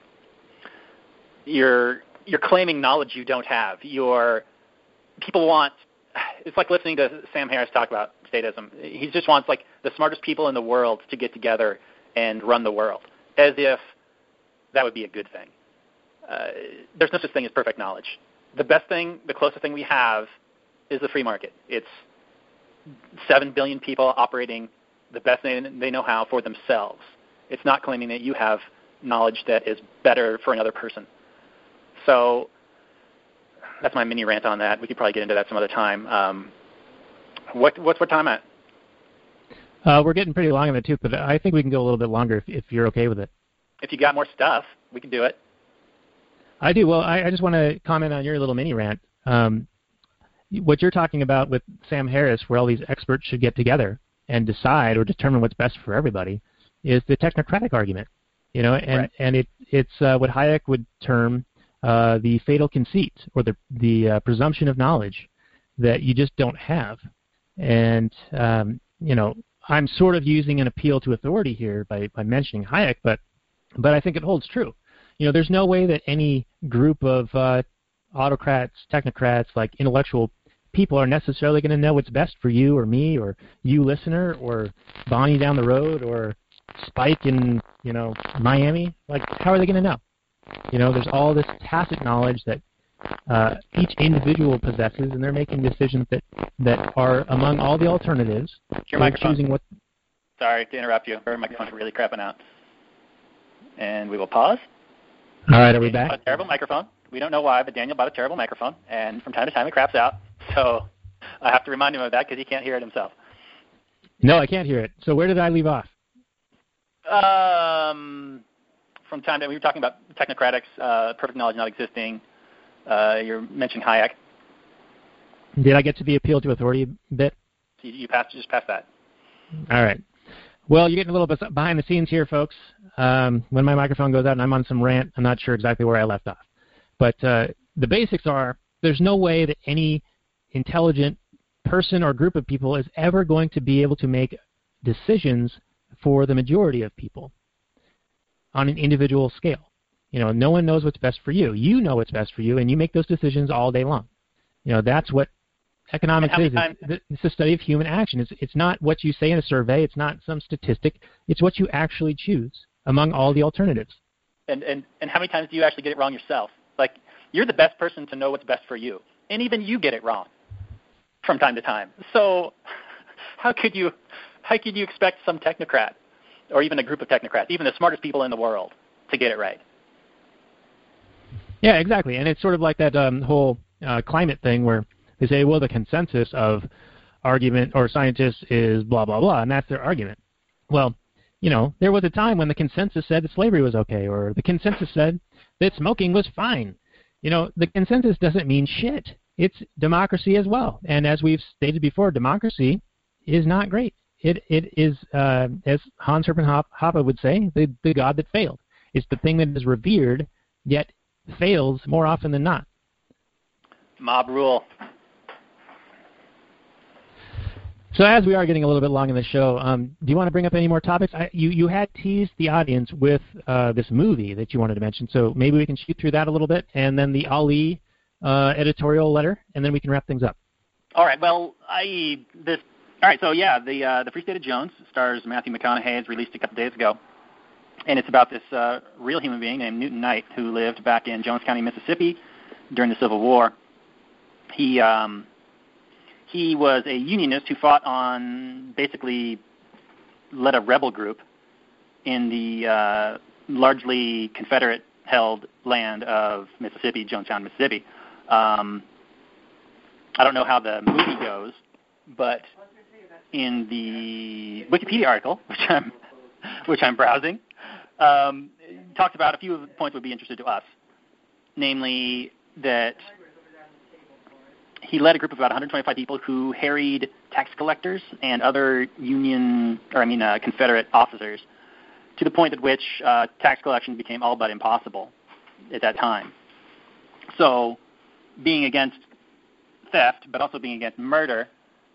you're claiming knowledge you don't have. People want, it's like listening to Sam Harris talk about statism. He just wants like the smartest people in the world to get together and run the world, as if that would be a good thing. There's no such thing as perfect knowledge. The best thing, the closest thing we have is the free market. It's 7 billion people operating the best they know how for themselves. It's not claiming that you have knowledge that is better for another person. So that's my mini rant on that. We could probably get into that some other time. What's our time at? We're getting pretty long in the tooth, but I think we can go a little bit longer if you're okay with it. If you got more stuff, we can do it. I do. Well, I just want to comment on your little mini rant. What you're talking about with Sam Harris, where all these experts should get together and decide or determine what's best for everybody, is the technocratic argument. You know, and it's what Hayek would term the fatal conceit, or the presumption of knowledge that you just don't have. And you know, I'm sort of using an appeal to authority here by mentioning Hayek, but I think it holds true. You know, there's no way that any group of autocrats, technocrats, like intellectual people are necessarily going to know what's best for you or me or you listener or Bonnie down the road or Spike in, you know, Miami. Like, how are they going to know? You know, there's all this tacit knowledge that each individual possesses, and they're making decisions that are among all the alternatives. Your microphone. Choosing what. Sorry to interrupt you. Your microphone's really crapping out. And we will pause. All right, are we back? Bought a terrible microphone. We don't know why, but Daniel bought a terrible microphone, and from time to time it craps out. So I have to remind him of that because he can't hear it himself. No, I can't hear it. So where did I leave off? From time to time, we were talking about technocratics, perfect knowledge not existing. You mentioned Hayek. Did I get to the appeal to authority bit? You just passed that. All right. Well, you're getting a little bit behind the scenes here, folks. When my microphone goes out and I'm on some rant, I'm not sure exactly where I left off. But the basics are, there's no way that any intelligent person or group of people is ever going to be able to make decisions for the majority of people on an individual scale. You know, no one knows what's best for you. You know what's best for you, and you make those decisions all day long. You know, that's what economics is. It's a study of human action. It's not what you say in a survey. It's not some statistic. It's what you actually choose among all the alternatives. And how many times do you actually get it wrong yourself? Like, you're the best person to know what's best for you, and even you get it wrong from time to time. So how could you expect some technocrat, or even a group of technocrats, even the smartest people in the world, to get it right? Yeah, exactly. And it's sort of like that whole climate thing where they say, well, the consensus of argument or scientists is blah, blah, blah, and that's their argument. Well, you know, there was a time when the consensus said that slavery was okay, or the consensus said that smoking was fine. You know, the consensus doesn't mean shit. It's democracy as well. And as we've stated before, democracy is not great. It is, as Hans Hermann Hoppe would say, the god that failed. It's the thing that is revered, yet fails more often than not. Mob rule. So as we are getting a little bit long in the show, do you want to bring up any more topics? You had teased the audience with this movie that you wanted to mention, so maybe we can shoot through that a little bit, and then the Ali editorial letter, and then we can wrap things up. All right. Well, All right, so yeah, the Free State of Jones stars Matthew McConaughey. Is released a couple days ago, and it's about this real human being named Newton Knight who lived back in Jones County, Mississippi, during the Civil War. He was a Unionist who fought on, basically led a rebel group in the largely Confederate-held land of Mississippi, Jonestown, Mississippi. I don't know how the movie goes, but in the Wikipedia article, which I'm browsing, talks about a few of the points would be interested to us, namely that he led a group of about 125 people who harried tax collectors and other Confederate officers to the point at which tax collection became all but impossible at that time. So, being against theft, but also being against murder,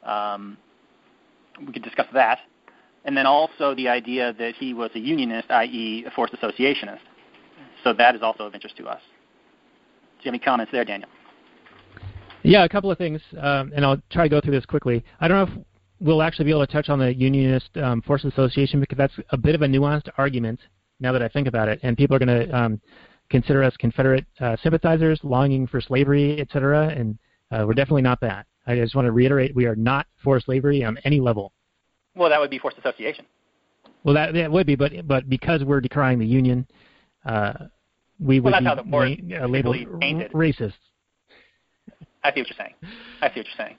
we could discuss that. And then also the idea that he was a Unionist, i.e. a forced associationist. So that is also of interest to us. Do you have any comments there, Daniel? Yeah, a couple of things, and I'll try to go through this quickly. I don't know if we'll actually be able to touch on the Unionist forced association, because that's a bit of a nuanced argument now that I think about it, and people are going to consider us Confederate sympathizers, longing for slavery, etc., and we're definitely not that. I just want to reiterate, we are not for slavery on any level. Well, that would be forced association. Well, that would be, but because we're decrying the Union, we would be labeled racist. I see what you're saying.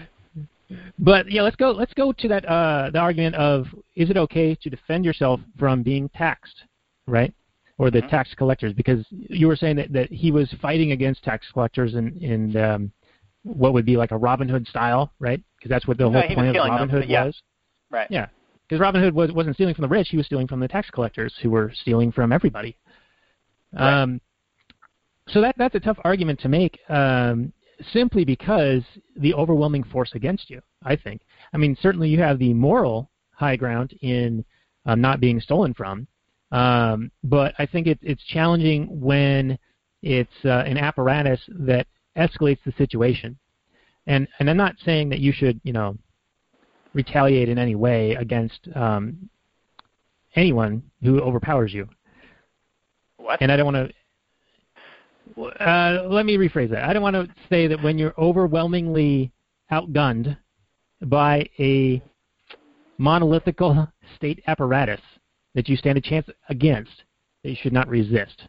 But yeah, let's go to that the argument of, is it okay to defend yourself from being taxed, right? Or the tax collectors, because you were saying that he was fighting against tax collectors in what would be like a Robin Hood style, right? Because that's what the whole point of Robin Hood was. Right. Yeah, because Robin Hood wasn't stealing from the rich; he was stealing from the tax collectors, who were stealing from everybody. Right. So that's a tough argument to make, simply because the overwhelming force against you, I think. I mean, certainly you have the moral high ground in not being stolen from, but I think it's challenging when it's an apparatus that escalates the situation. And I'm not saying that you should, retaliate in any way against anyone who overpowers you. What? And I don't want to... let me rephrase that. I don't want to say that when you're overwhelmingly outgunned by a monolithical state apparatus that you stand a chance against, that you should not resist.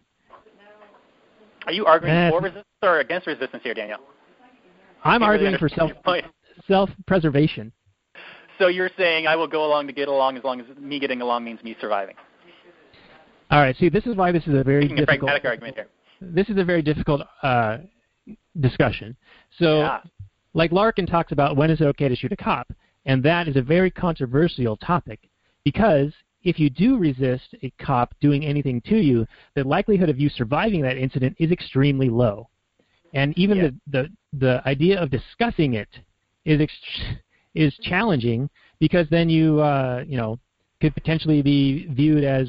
Are you arguing for resistance or against resistance here, Daniel? I'm arguing for self-preservation. So you're saying I will go along to get along as long as me getting along means me surviving. All right. See, this is why this is a very difficult... pragmatic argument here. This is a very difficult discussion. So, like Larkin talks about, when is it okay to shoot a cop? And that is a very controversial topic, because if you do resist a cop doing anything to you, the likelihood of you surviving that incident is extremely low. And even the idea of discussing it is challenging, because then you could potentially be viewed as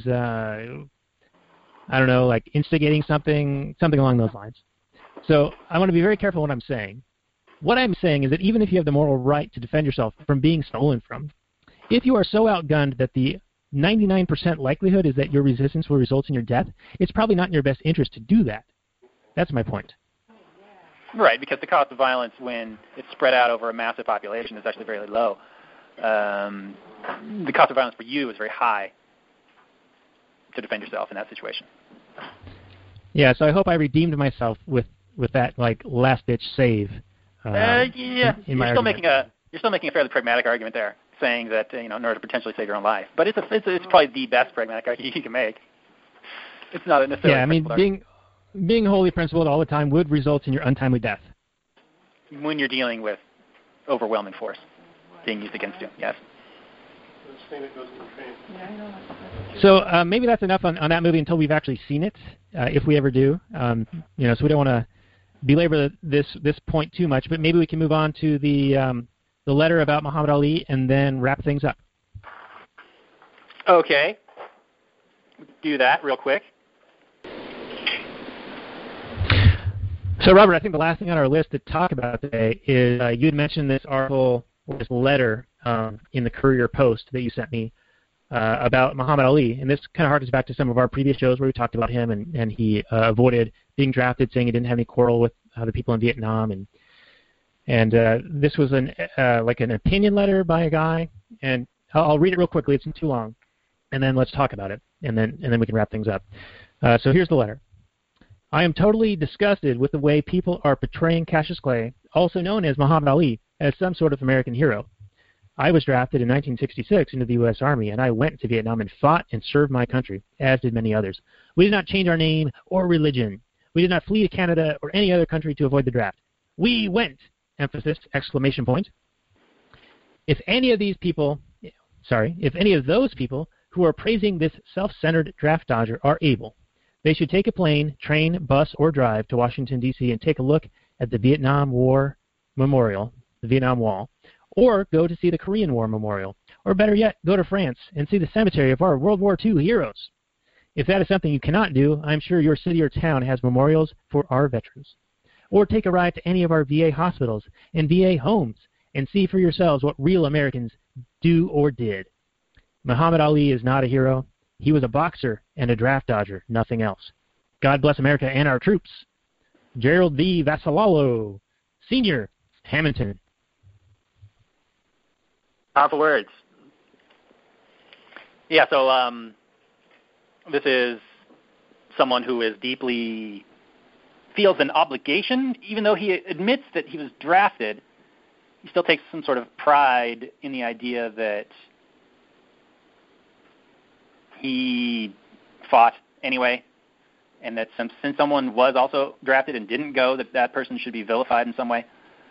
like instigating something along those lines. So I want to be very careful what I'm saying. What I'm saying is that even if you have the moral right to defend yourself from being stolen from, if you are so outgunned that the 99% likelihood is that your resistance will result in your death, it's probably not in your best interest to do that. That's my point. Right, because the cost of violence when it's spread out over a massive population is actually very low. The cost of violence for you is very high to defend yourself in that situation. Yeah, so I hope I redeemed myself with that last ditch save. You're still making a fairly pragmatic argument there, saying that in order to potentially save your own life. But it's probably the best pragmatic argument you can make. It's not necessarily. Yeah, I mean being wholly principled all the time would result in your untimely death. When you're dealing with overwhelming force being used against you, yes. So maybe that's enough on that movie until we've actually seen it, if we ever do. So we don't want to belabor this point too much, but maybe we can move on to the letter about Muhammad Ali and then wrap things up. Okay. Do that real quick. So, Robert, I think the last thing on our list to talk about today is you had mentioned this article, or this letter, in the Courier Post that you sent me about Muhammad Ali. And this kind of harkens back to some of our previous shows where we talked about him, and he avoided being drafted, saying he didn't have any quarrel with the people in Vietnam. And this was like an opinion letter by a guy. And I'll read it real quickly. It's not too long. And then let's talk about it. And then we can wrap things up. So here's the letter. I am totally disgusted with the way people are portraying Cassius Clay, also known as Muhammad Ali, as some sort of American hero. I was drafted in 1966 into the U.S. Army, and I went to Vietnam and fought and served my country, as did many others. We did not change our name or religion. We did not flee to Canada or any other country to avoid the draft. We went! Emphasis, exclamation point. If any of those people who are praising this self-centered draft dodger are able, they should take a plane, train, bus, or drive to Washington, D.C. and take a look at the Vietnam War Memorial, the Vietnam Wall, or go to see the Korean War Memorial, or better yet, go to France and see the cemetery of our World War II heroes. If that is something you cannot do, I'm sure your city or town has memorials for our veterans. Or take a ride to any of our VA hospitals and VA homes and see for yourselves what real Americans do or did. Muhammad Ali is not a hero. He was a boxer and a draft dodger, nothing else. God bless America and our troops. Gerald V. Vassalalo, Sr., Hamilton. Powerful words. Yeah, so this is someone who is deeply feels an obligation, even though he admits that he was drafted. He still takes some sort of pride in the idea that he fought anyway, and that since someone was also drafted and didn't go, that person should be vilified in some way.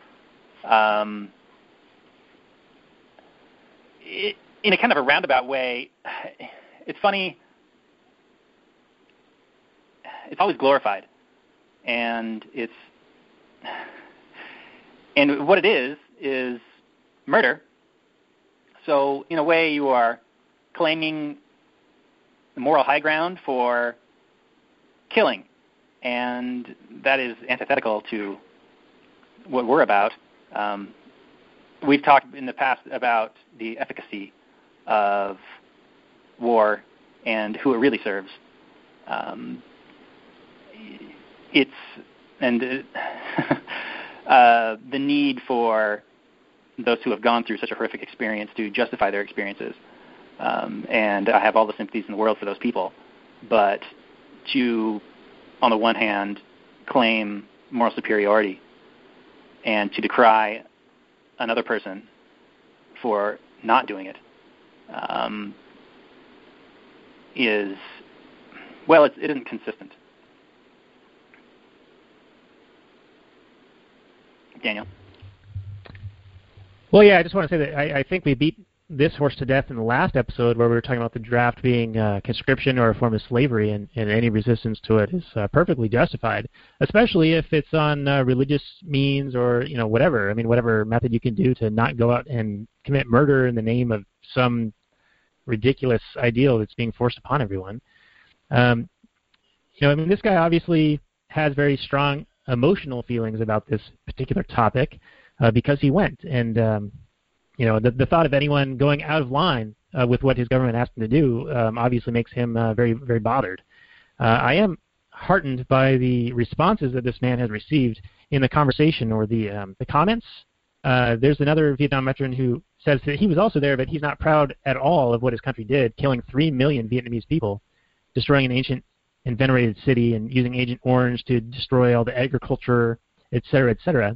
In a kind of a roundabout way, it's funny. It's always glorified, and what it is murder. So in a way, you are claiming the moral high ground for killing, and that is antithetical to what we're about. We've talked in the past about the efficacy of war and who it really serves. The need for those who have gone through such a horrific experience to justify their experiences. And I have all the sympathies in the world for those people. But to, on the one hand, claim moral superiority and to decry another person for not doing it it isn't consistent. Daniel? Well, yeah, I just want to say that I think we beat this horse to death in the last episode where we were talking about the draft being conscription or a form of slavery, and any resistance to it is perfectly justified, especially if it's on religious means or whatever. I mean, whatever method you can do to not go out and commit murder in the name of some ridiculous ideal that's being forced upon everyone. This guy obviously has very strong emotional feelings about this particular topic because he went, and the thought of anyone going out of line with what his government asked him to do obviously makes him very, very bothered. I am heartened by the responses that this man has received in the conversation or the comments. There's another Vietnam veteran who says that he was also there, but he's not proud at all of what his country did, killing 3 million Vietnamese people, destroying an ancient and venerated city, and using Agent Orange to destroy all the agriculture, et cetera, et cetera.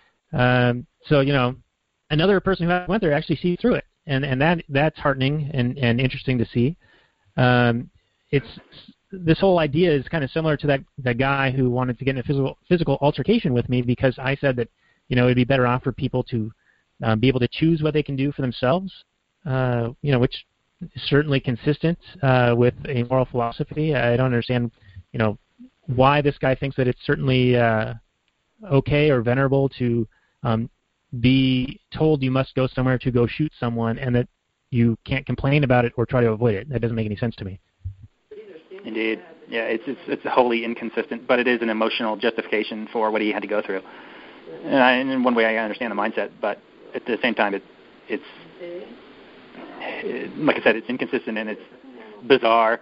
Another person who went there actually sees through it, and that's heartening and interesting to see. This whole idea is kind of similar to that guy who wanted to get in a physical altercation with me because I said that it'd be better off for people to be able to choose what they can do for themselves, which is certainly consistent with a moral philosophy. I don't understand, why this guy thinks that it's certainly okay or venerable to be told you must go somewhere to go shoot someone and that you can't complain about it or try to avoid it. That doesn't make any sense to me. Indeed. Yeah, it's wholly inconsistent, but it is an emotional justification for what he had to go through. And in one way I understand the mindset, but at the same time like I said, it's inconsistent and it's bizarre.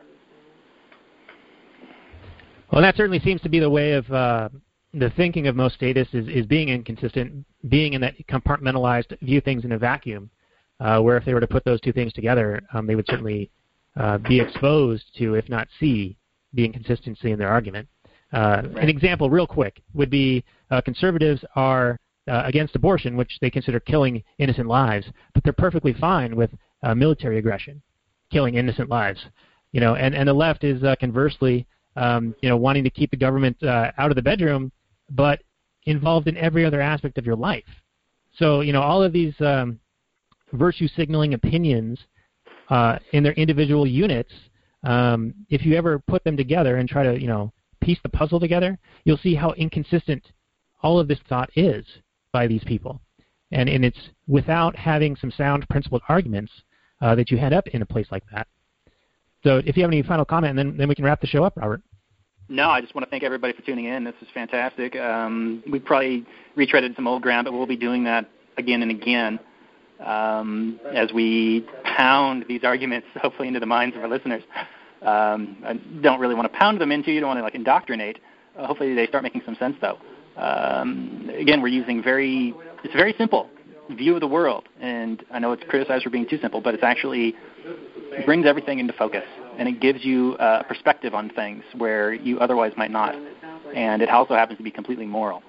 Well, that certainly seems to be the way of the thinking of most statists is being inconsistent, being in that compartmentalized view things in a vacuum, where if they were to put those two things together, they would certainly be exposed to, if not see, the inconsistency in their argument. Right. An example, real quick, would be conservatives are against abortion, which they consider killing innocent lives, but they're perfectly fine with military aggression, killing innocent lives. And the left is conversely, wanting to keep the government out of the bedroom, but involved in every other aspect of your life. So, all of these virtue signaling opinions in their individual units, if you ever put them together and try to, piece the puzzle together, you'll see how inconsistent all of this thought is by these people. And it's without having some sound principled arguments that you end up in a place like that. So if you have any final comment, and then we can wrap the show up, Robert. No, I just want to thank everybody for tuning in. This is fantastic. We probably retreaded some old ground, but we'll be doing that again and again as we pound these arguments, hopefully, into the minds of our listeners. I don't really want to pound them into you. Don't want to indoctrinate. Hopefully they start making some sense, though. Again, we're using it's very simple view of the world, and I know it's criticized for being too simple, but it brings everything into focus, and it gives you a perspective on things where you otherwise might not, and it also happens to be completely moral.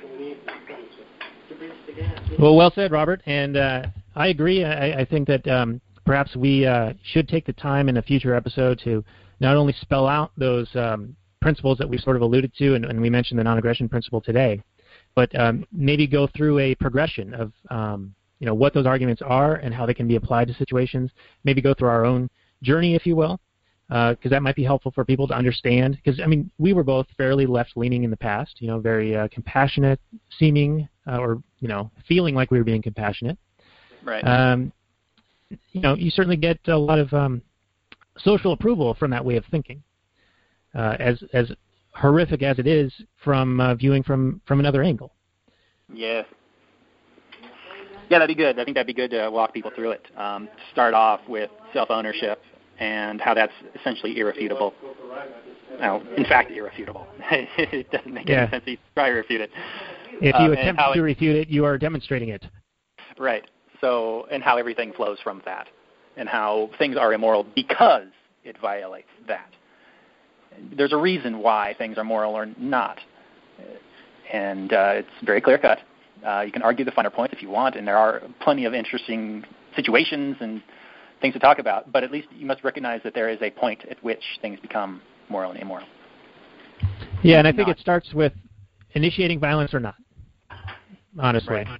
Well said, Robert, and I agree. I think that perhaps we should take the time in a future episode to not only spell out those principles that we sort of alluded to, and we mentioned the non-aggression principle today, but maybe go through a progression of what those arguments are and how they can be applied to situations. Maybe go through our own journey, if you will, because that might be helpful for people to understand. Because we were both fairly left-leaning in the past, very compassionate seeming, or feeling like we were being compassionate. Right. You certainly get a lot of social approval from that way of thinking, as horrific as it is from viewing from another angle. Yes. Yeah, that'd be good. I think that'd be good to walk people through it. Start off with self-ownership and how that's essentially irrefutable. Well, in fact, irrefutable. It doesn't make any sense to try to refute it. If you attempt to refute it, you are demonstrating it. Right. So, and how everything flows from that, and how things are immoral because it violates that. There's a reason why things are moral or not, and it's very clear-cut. You can argue the finer points if you want, and there are plenty of interesting situations and things to talk about, but at least you must recognize that there is a point at which things become moral and immoral. Yeah, and I think it starts with initiating violence or not, honestly. Right.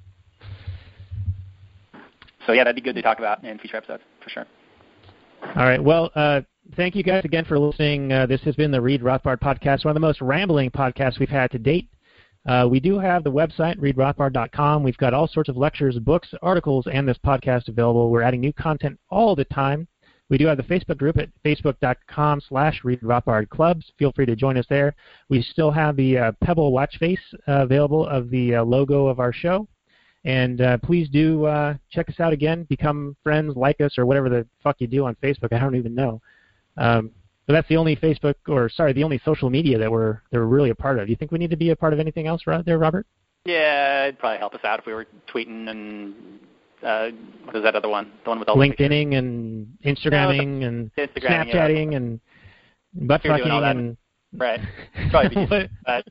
So, yeah, that'd be good to talk about in future episodes, for sure. All right. Well, thank you guys again for listening. This has been the Read Rothbard podcast, one of the most rambling podcasts we've had to date. We do have the website, readrothbard.com. We've got all sorts of lectures, books, articles, and this podcast available. We're adding new content all the time. We do have the Facebook group at facebook.com/readrothbardclubs. Feel free to join us there. We still have the Pebble watch face available of the logo of our show. And please do check us out again. Become friends, like us, or whatever the fuck you do on Facebook. I don't even know. But that's the only the only social media that we're really a part of. Do you think we need to be a part of anything else there, Robert? Yeah, it'd probably help us out if we were tweeting and what is that other one? The one with all LinkedIning and Instagramming and Snapchatting and butt fucking and right. Probably be but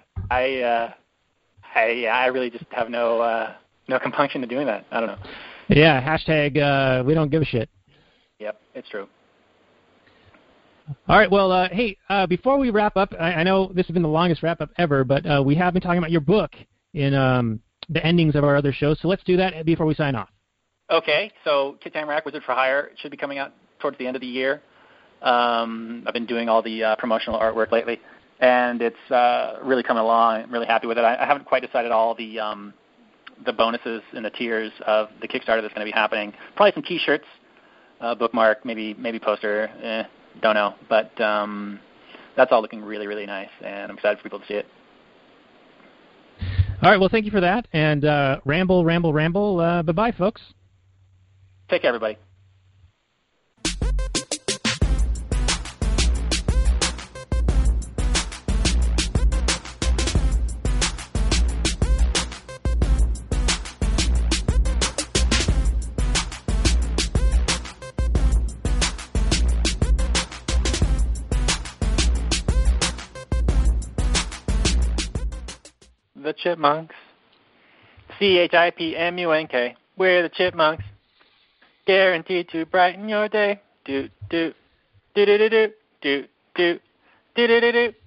I really just have no compunction to doing that. I don't know. Yeah, hashtag we don't give a shit. Yep, it's true. All right, well, hey, before we wrap up, I know this has been the longest wrap-up ever, but we have been talking about your book in the endings of our other shows, so let's do that before we sign off. Okay, so Kit Tamarack, Wizard for Hire, should be coming out towards the end of the year. I've been doing all the promotional artwork lately, and it's really coming along. I'm really happy with it. I haven't quite decided all the bonuses and the tiers of the Kickstarter that's going to be happening. Probably some T-shirts, bookmark, maybe poster, don't know. But that's all looking really, really nice, and I'm excited for people to see it. All right, well, thank you for that, and ramble. Bye-bye, folks. Take care, everybody. The Chipmunks. CHIPMUNK. We're the Chipmunks. Guaranteed to brighten your day. Do do do do do do do do do do do.